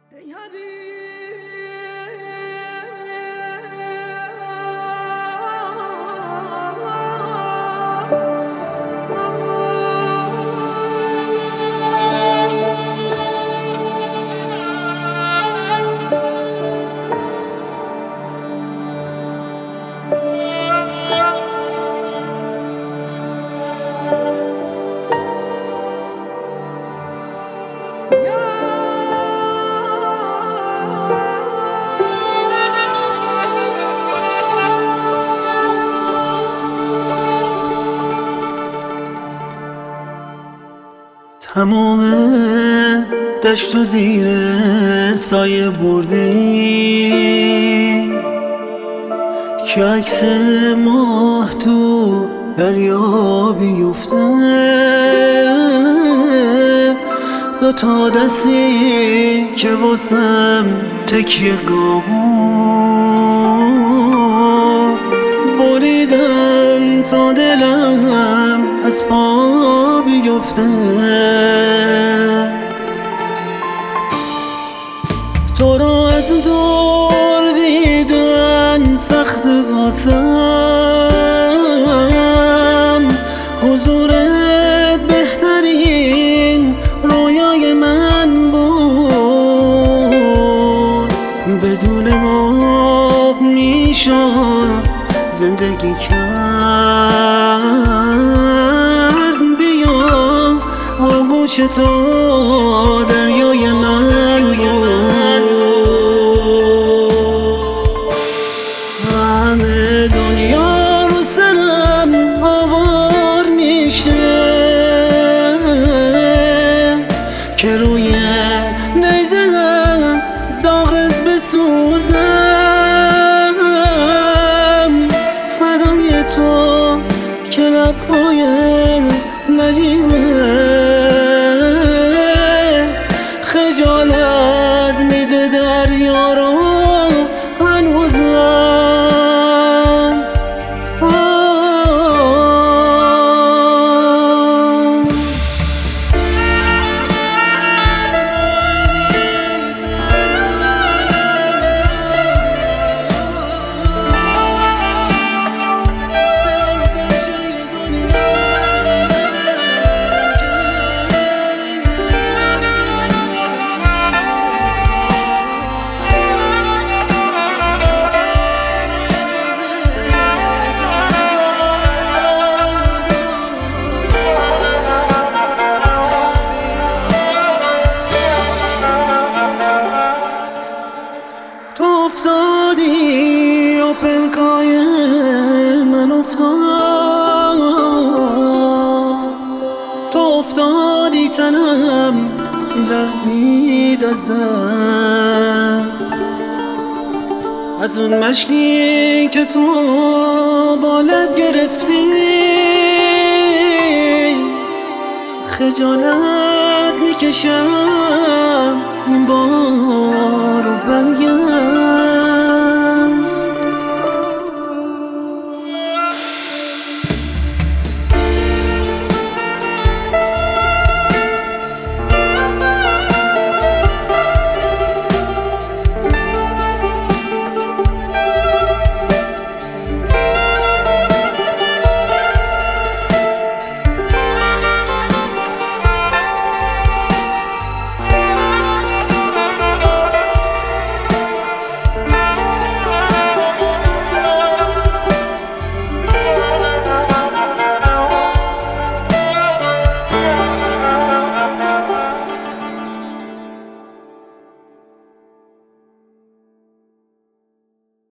تمام دشت و زیر سایه بردی که عکس ماه تو دریا بیفته. دوتا دستی که واسم تکیه گاه بریدن تا دلم از پا بیفته. تو را از دور دیدن سخت واسم، حضورت بهترین رویای من بود. بدون آب میشد زندگی کرد. بیا آغوش تو دریای من بود. همه دنیا رو سرم آوار میشه که روی نیزه از داغت بسوزم. فدای تو که لبهای نجیبه خجالت میده دریا رو هنوزم. تو افتادی و پلکای من افتاد. تو افتادی تنم لرزید از درد. از اون مشکی که تو با لب گرفتی خجالت میکشم این بارو برگرد.